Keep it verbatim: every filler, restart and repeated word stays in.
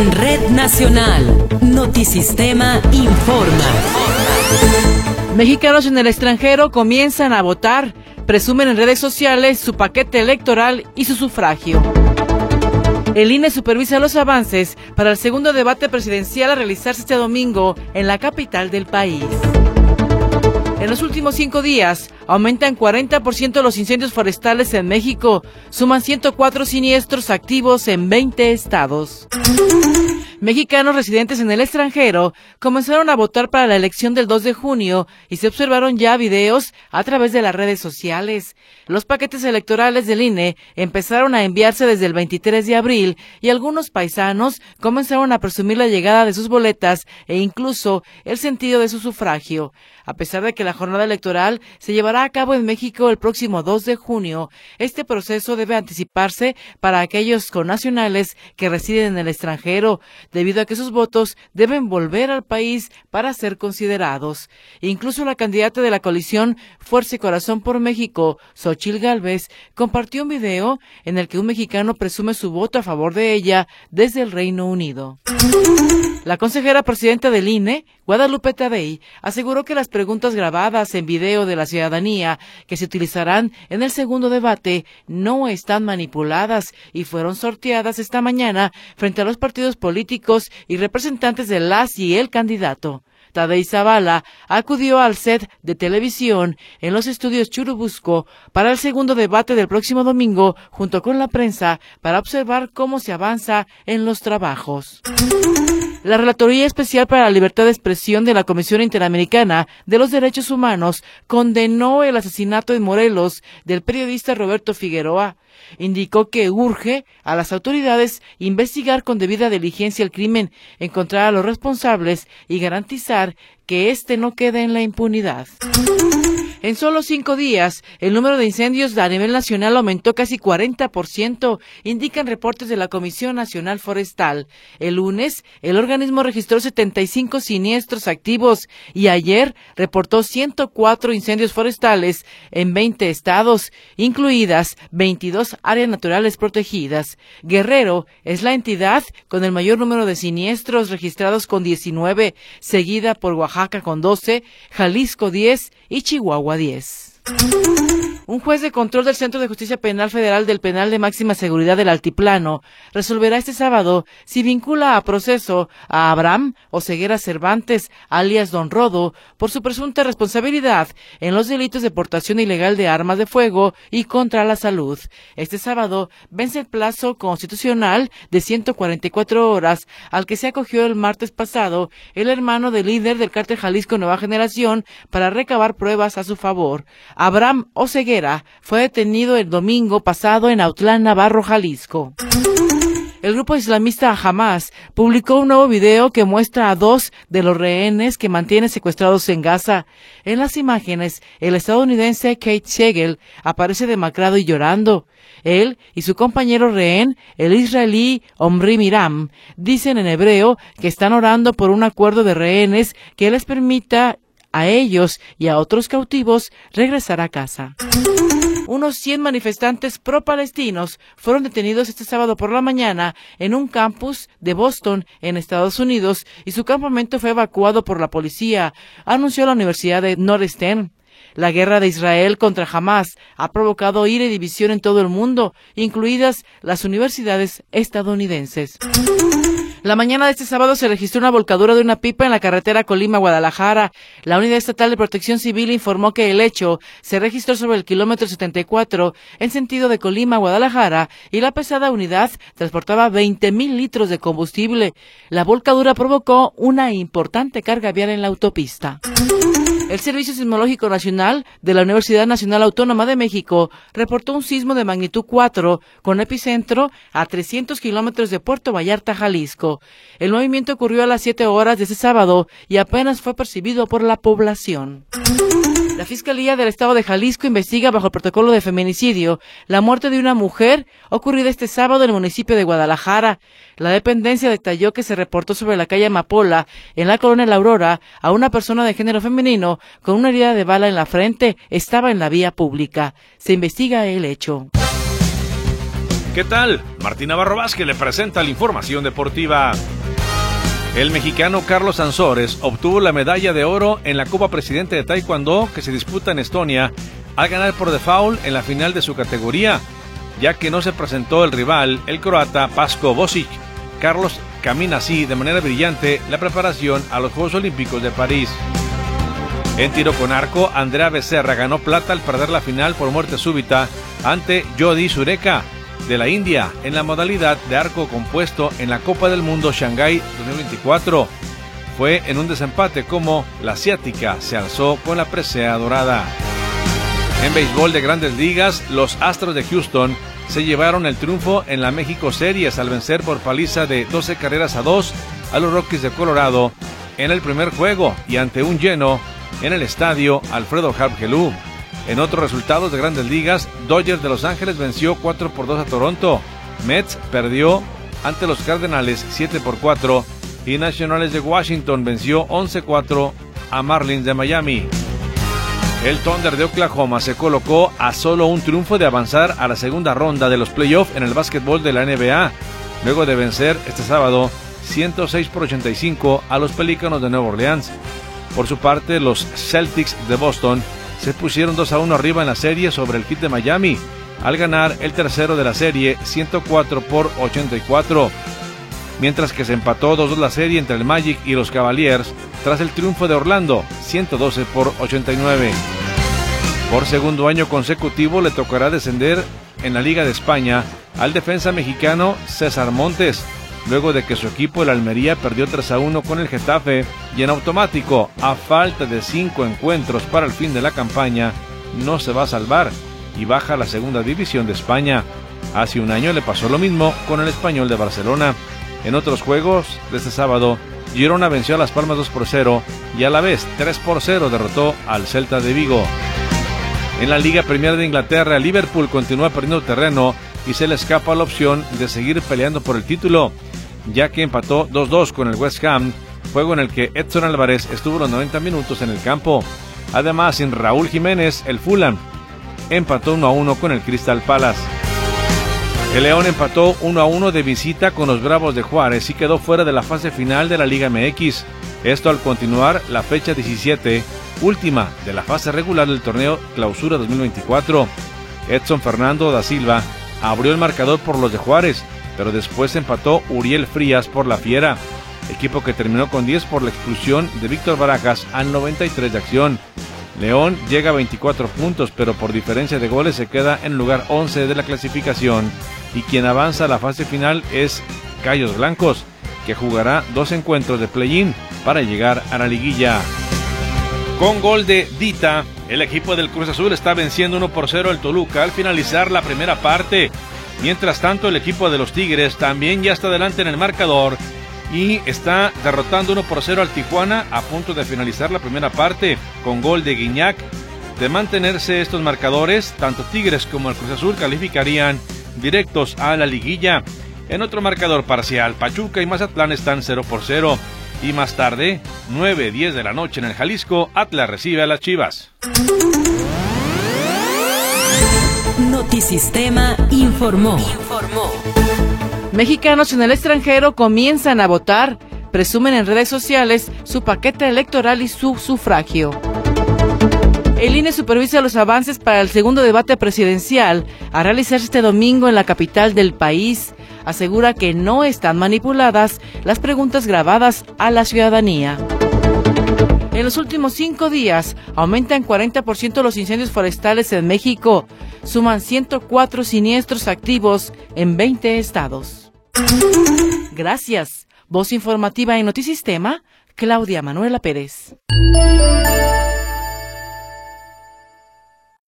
En Red Nacional, Notisistema informa. Mexicanos en el extranjero comienzan a votar, presumen en redes sociales su paquete electoral y su sufragio. El I N E supervisa los avances para el segundo debate presidencial a realizarse este domingo en la capital del país. En los últimos cinco días, aumentan cuarenta por ciento los incendios forestales en México, suman ciento cuatro siniestros activos en veinte estados. Mexicanos residentes en el extranjero comenzaron a votar para la elección del dos de junio y se observaron ya videos a través de las redes sociales. Los paquetes electorales del I N E empezaron a enviarse desde el veintitrés de abril y algunos paisanos comenzaron a presumir la llegada de sus boletas e incluso el sentido de su sufragio. A pesar de que la jornada electoral se llevará a cabo en México el próximo dos de junio, este proceso debe anticiparse para aquellos connacionales que residen en el extranjero, debido a que sus votos deben volver al país para ser considerados. Incluso la candidata de la coalición Fuerza y Corazón por México, Xóchitl Gálvez, compartió un video en el que un mexicano presume su voto a favor de ella desde el Reino Unido. La consejera presidenta del I N E, Guadalupe Tadei, aseguró que las preguntas grabadas en video de la ciudadanía que se utilizarán en el segundo debate no están manipuladas y fueron sorteadas esta mañana frente a los partidos políticos y representantes de las y el candidato. Tadei Zavala acudió al set de televisión en los estudios Churubusco para el segundo debate del próximo domingo junto con la prensa para observar cómo se avanza en los trabajos. La Relatoría Especial para la Libertad de Expresión de la Comisión Interamericana de los Derechos Humanos condenó el asesinato en Morelos del periodista Roberto Figueroa. Indicó que urge a las autoridades investigar con debida diligencia el crimen, encontrar a los responsables y garantizar que éste no quede en la impunidad. En solo cinco días, el número de incendios a nivel nacional aumentó casi cuarenta por ciento, indican reportes de la Comisión Nacional Forestal. El lunes, el organismo registró setenta y cinco siniestros activos y ayer reportó ciento cuatro incendios forestales en veinte estados, incluidas veintidós áreas naturales protegidas. Guerrero es la entidad con el mayor número de siniestros registrados con diecinueve, seguida por Oaxaca con doce, Jalisco diez y Chihuahua diez. Un juez de control del Centro de Justicia Penal Federal del Penal de Máxima Seguridad del Altiplano resolverá este sábado si vincula a proceso a Abraham Oseguera Cervantes, alias Don Rodo, por su presunta responsabilidad en los delitos de portación ilegal de armas de fuego y contra la salud. Este sábado vence el plazo constitucional de ciento cuarenta y cuatro horas al que se acogió el martes pasado el hermano del líder del cártel Jalisco Nueva Generación para recabar pruebas a su favor. Abraham Oseguera fue detenido el domingo pasado en Autlán, Navarro, Jalisco. El grupo islamista Hamas publicó un nuevo video que muestra a dos de los rehenes que mantiene secuestrados en Gaza. En las imágenes, el estadounidense Kate Shegel aparece demacrado y llorando. Él y su compañero rehén, el israelí Omri Miram, dicen en hebreo que están orando por un acuerdo de rehenes que les permita a ellos y a otros cautivos regresar a casa. Unos cien manifestantes pro-palestinos fueron detenidos este sábado por la mañana en un campus de Boston, en Estados Unidos, y su campamento fue evacuado por la policía, anunció la Universidad de Northwestern. La guerra de Israel contra Hamas ha provocado ira y división en todo el mundo, incluidas las universidades estadounidenses. La mañana de este sábado se registró una volcadura de una pipa en la carretera Colima-Guadalajara. La Unidad Estatal de Protección Civil informó que el hecho se registró sobre el kilómetro setenta y cuatro en sentido de Colima-Guadalajara y la pesada unidad transportaba veinte mil litros de combustible. La volcadura provocó una importante carga vial en la autopista. El Servicio Sismológico Nacional de la Universidad Nacional Autónoma de México reportó un sismo de magnitud cuatro con epicentro a trescientos kilómetros de Puerto Vallarta, Jalisco. El movimiento ocurrió a las siete horas de ese sábado y apenas fue percibido por la población. La Fiscalía del Estado de Jalisco investiga bajo el protocolo de feminicidio la muerte de una mujer ocurrida este sábado en el municipio de Guadalajara. La dependencia detalló que se reportó sobre la calle Amapola, en la colonia La Aurora, a una persona de género femenino con una herida de bala en la frente. Estaba en la vía pública. Se investiga el hecho. ¿Qué tal? Martín Navarro Vázquez le presenta la información deportiva. El mexicano Carlos Ansores obtuvo la medalla de oro en la Copa Presidente de Taekwondo que se disputa en Estonia al ganar por default en la final de su categoría, ya que no se presentó el rival, el croata Pasko Bosic. Carlos camina así de manera brillante la preparación a los Juegos Olímpicos de París. En tiro con arco, Andrea Becerra ganó plata al perder la final por muerte súbita ante Jodi Sureka de la India en la modalidad de arco compuesto en la Copa del Mundo Shanghái dos mil veinticuatro. Fue en un desempate como la asiática se alzó con la presea dorada. En béisbol de Grandes Ligas, los Astros de Houston se llevaron el triunfo en la México Series al vencer por paliza de doce carreras a dos a los Rockies de Colorado en el primer juego y ante un lleno en el estadio Alfredo Harp Helú. En otros resultados de Grandes Ligas, Dodgers de Los Ángeles venció cuatro por dos a Toronto, Mets perdió ante los Cardenales siete por cuatro y Nacionales de Washington venció once cuatro a Marlins de Miami. El Thunder de Oklahoma se colocó a solo un triunfo de avanzar a la segunda ronda de los playoffs en el básquetbol de la N B A, luego de vencer este sábado ciento seis por ochenta y cinco a los Pelícanos de Nueva Orleans. Por su parte, los Celtics de Boston se pusieron dos a uno arriba en la serie sobre el Heat de Miami, al ganar el tercero de la serie ciento cuatro por ochenta y cuatro, mientras que se empató dos dos la serie entre el Magic y los Cavaliers tras el triunfo de Orlando ciento doce por ochenta y nueve. Por segundo año consecutivo le tocará descender en la Liga de España al defensa mexicano César Montes, luego de que su equipo, el Almería, perdió tres a uno con el Getafe y en automático, a falta de cinco encuentros para el fin de la campaña, no se va a salvar y baja a la segunda división de España. Hace un año le pasó lo mismo con el Español de Barcelona. En otros juegos de este sábado, Girona venció a Las Palmas dos por cero y a la vez tres por cero derrotó al Celta de Vigo. En la Liga Premier de Inglaterra, Liverpool continúa perdiendo terreno y se le escapa la opción de seguir peleando por el título, ya que empató dos dos con el West Ham, juego en el que Edson Álvarez estuvo los noventa minutos en el campo. Además, sin Raúl Jiménez, el Fulham empató uno a uno con el Crystal Palace. El León empató uno a uno de visita con los Bravos de Juárez y quedó fuera de la fase final de la Liga M X. Esto al continuar la fecha diecisiete, última de la fase regular del torneo Clausura dos mil veinticuatro. Edson Fernando da Silva abrió el marcador por los de Juárez, pero después empató Uriel Frías por la Fiera, equipo que terminó con diez por la expulsión de Víctor Barajas al noventa y tres de acción. León llega a veinticuatro puntos, pero por diferencia de goles se queda en lugar once de la clasificación, y quien avanza a la fase final es Gallos Blancos, que jugará dos encuentros de play-in para llegar a la liguilla. Con gol de Dita, el equipo del Cruz Azul está venciendo uno por cero al Toluca al finalizar la primera parte. Mientras tanto, el equipo de los Tigres también ya está adelante en el marcador y está derrotando uno por cero al Tijuana a punto de finalizar la primera parte con gol de Guiñac. De mantenerse estos marcadores, tanto Tigres como el Cruz Azul calificarían directos a la liguilla. En otro marcador parcial, Pachuca y Mazatlán están cero por cero. Y más tarde, nueve diez de la noche en el Jalisco, Atlas recibe a las Chivas. Notisistema informó. Informó. Mexicanos en el extranjero comienzan a votar, presumen en redes sociales su paquete electoral y su sufragio. El I N E supervisa los avances para el segundo debate presidencial a realizarse este domingo en la capital del país. Asegura que no están manipuladas las preguntas grabadas a la ciudadanía. En los últimos cinco días aumentan cuarenta por ciento los incendios forestales en México. Suman ciento cuatro siniestros activos en veinte estados. Gracias. Voz informativa en Notisistema, Claudia Manuela Pérez.